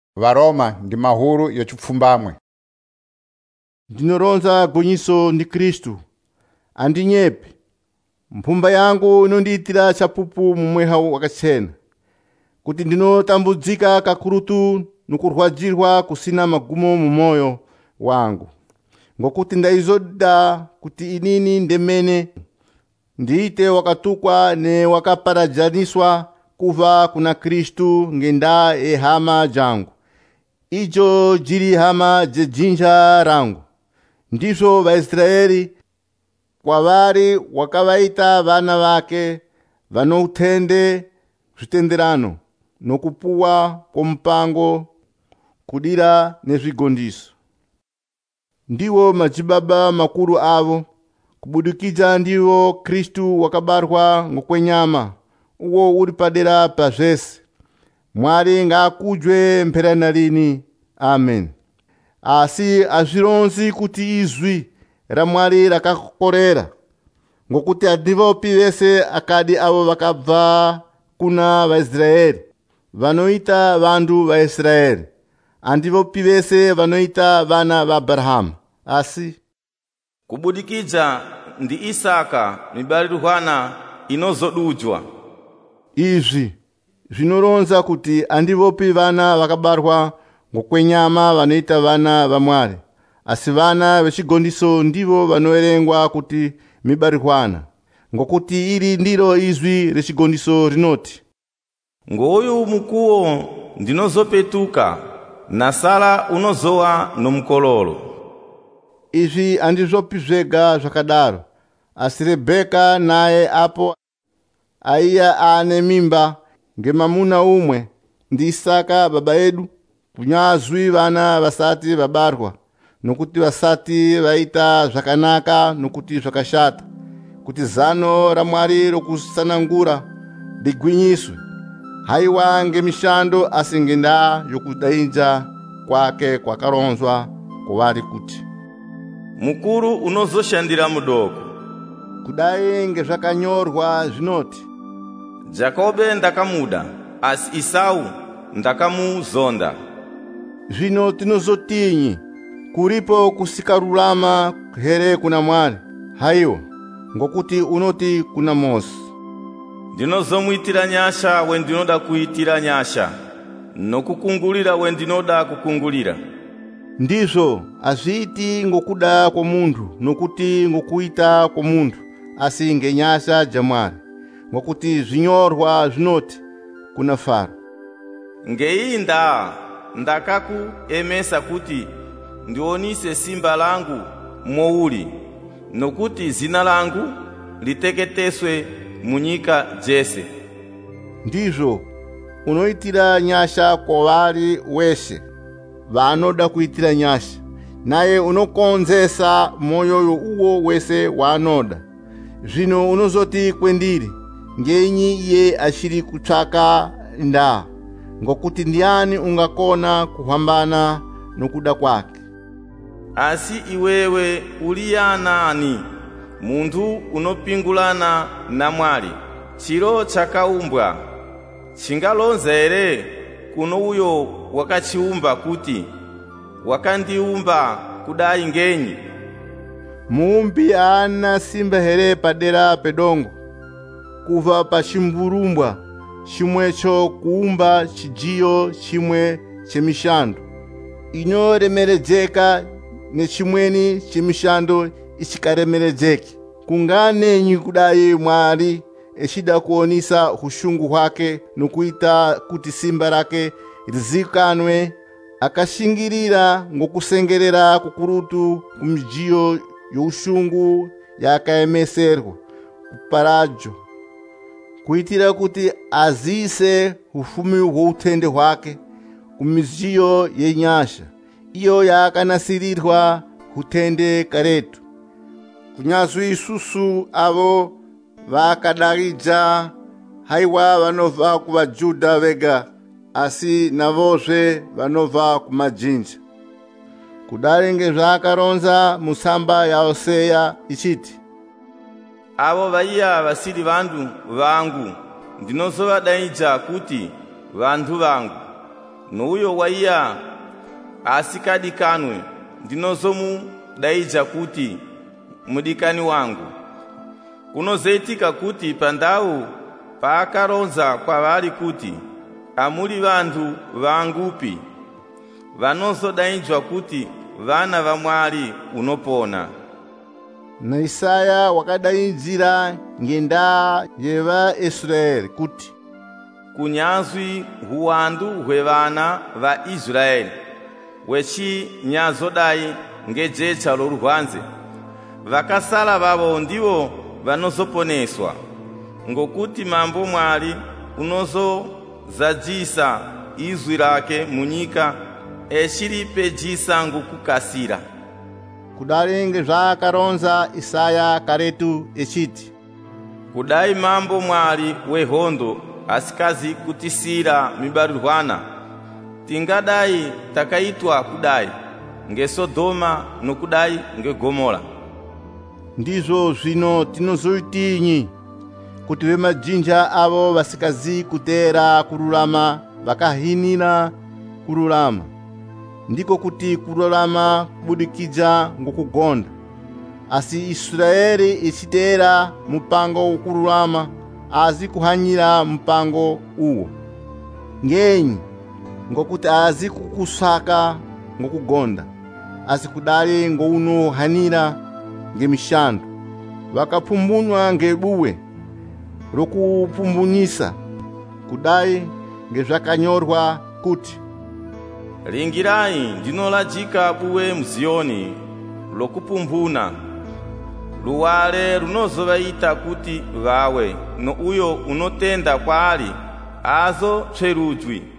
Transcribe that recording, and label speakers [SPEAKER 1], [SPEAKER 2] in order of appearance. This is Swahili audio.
[SPEAKER 1] Varoma ndi mahulu yachipfumbamwe.
[SPEAKER 2] Ndinoronza gonyiso ndi Khristu andinyepe. Mphumba yangu inondiyitira chapupu mumweha wakachena, kuti ndinotambudzika kakurutu nukurwadzirwa kusina magumo mu moyo wangu, ngokuti ndaizoda kuti inini ndemene ndiite wakatukwa ne wakaparajaniswa kuva kuna Khristu ngenda hama jangu. Ijo jiri hama jejinja rangu. Ndizo Vaisraeli kwa vari wakavaita vana vake vanoutende zvitenderano nokupuwa kompango kudira nezvigondiso. Ndiwo madzibaba makuru avo, kubudikidza ndiwo Khristu wakabarwa ngokwenyama, uwo uri padera pa zvese. Mwari ngaakudwe mpherana lini. Amen. Asi azvironzi kuti izwi ra Mwari rakakorera, ngokuti andivopi vese akadi avo vakabva kuna Vaisraeli vanoita vandu Vaisraeli, andivopi vese vanoita vana va Abrahamu. Asi
[SPEAKER 3] kubudikidza ndi Isaka mibalirwana inozodujwa.
[SPEAKER 2] Izvi zvinoronza kuti andivopi vana vakabarwa ngokwenyama vanoita vana va Mwari, asi vana vechigondiso ndivo vanoerengwa kuti mibalirwana, ngokuti iri ndiro izwi rechigondiso rinoti:
[SPEAKER 3] Ngoyu mukuwo ndinozopetuka, nasala unozowa nomukololo.
[SPEAKER 2] Izvi andizvopi zvega zvakadaro, asi Rebeka naye apo aiya ane mimba ngemamuna umwe ndi Isaka baba edu, kunyazwi vana vasati vabarwa, nokuti vasati vaita zvakanaka nokuti zvakashata, kuti zano ra Mwari rokusanangura ligwinyiswe, haiwa ngemishando asi ngenda yokudainja kwake kwakaronzwa kuvari kuti:
[SPEAKER 3] Mukuru unozoshandira mudoko.
[SPEAKER 2] Kudai ngezvakanyorwa zvinoti:
[SPEAKER 3] Jakobe ndakamuda, asi Isau ndakamuzonda.
[SPEAKER 2] Zvino tinozotinyi? Kuripo kusikarulama here kuna Mwari? Haiwa, ngokuti unoti kuna Mose:
[SPEAKER 3] Ndinozomwitira nyasha wendinoda kuitira nyasha, nokukungulira wendinoda kukungulira.
[SPEAKER 2] Ndizvo azviiti ngokuda kwomundu nokuti ngokuita kwomundu, asi ngenyasha ja Mwari, ngokuti zvinyorwa zvinoti kuna Faro:
[SPEAKER 3] Ngeiyi ndaa ndakakuemesa kuti ndionise simba langu mouli, nokuti zina langu liteketeswe munyika jese.
[SPEAKER 2] Ndizvo unoitira nyasha kwavari wese vanoda kuitira nyasha, naye unokonzesa moyo uwo wese waanoda. Zvino unozoti kwendiri, ngenyi iye achiri kutsvaka ndaa, ngokuti ndiani ungakona kuhambana nokuda kwake?
[SPEAKER 3] Asi iwewe uliyanani, munthu unopingulana na Mwari? Chiro chakaumbwa chingalonza ere kuno uyo wakachiumba kuti, wakandiumba kudai ngenyi?
[SPEAKER 2] Muumbi ana simba here padera pedongo, kuva pa chimburumbwa chimwecho kuumba chijiyo chimwe chemishando inoremeredzeka nechimweni chemishando isikaremeredzeki. Kunganenyi kudai Mwari echida kuonisa ushungu hwake nokuita kuti simba rake rizikanwe, akashingirira ngokusengerera kukurutu kumijiyo youshungu yakaemeserwa kuparajo, kuitira kuti azise ufumi hwoutende hwake kumijiyo yenyasha, iyo yakanasirirwa utende karetu. Kunyazwi isusu avo vakadaidza, haiwa vanobva kuvaJudha vega, asi navozve vanobva kumajinja. Kudai ngezvaakaronza musamba ya Hoseya ichiti:
[SPEAKER 3] Avo vaiya vasiri vandu vangu ndinozovadaidza kuti vandu vangu. nuyo waiya asikadikanwe ndinozomu daija kuti mudikani wangu. Kunozetika kuti pandau paakaronza kwavari kuti amuli vantu vangupi vanozodainjwa kuti vana va Mwari unopona.
[SPEAKER 2] Na Isaya wakadainzira ngenda yeva Israeli kuti
[SPEAKER 3] kunyazwi huwandu hwe vana va Israeli wechi nyazodai ngejecha lorwanze vakasala vavo ndivo vanozoponeswa ngokuti mambo Mwari unozozadzisa izwi lake munyika echilipejisa ngokukasira.
[SPEAKER 2] kudali ngezvakaronza Isaya karetu echiti
[SPEAKER 3] kudai mambo Mwari wehondo asikazi kutisira mibarirwana tingadai takaitwa kudai nge Sodoma nokudai nge Gomora.
[SPEAKER 2] ndizvo zvino tinozoitinyi kuti vemajinja avo vasikazi kutera kururama vakahinira kururama, ndiko kuti kururama kubudikidza ngokugonda. Asi Israeli ichitera mupango wokururama azi kuhanyira mupango uwo. Ngenyi ngokuti azi kukusaka ngokugonda, asi kudali ngounohanira ngemishando. Vakapumbunywa ngebuwe rokupumbunyisa, kudai ngezvakanyorwa kuti
[SPEAKER 3] lingirai ndinolajika buwe mZioni lokupumbuna, luwale runozovaita kuti vawe, no uyo unotenda kwali azo pserujwi.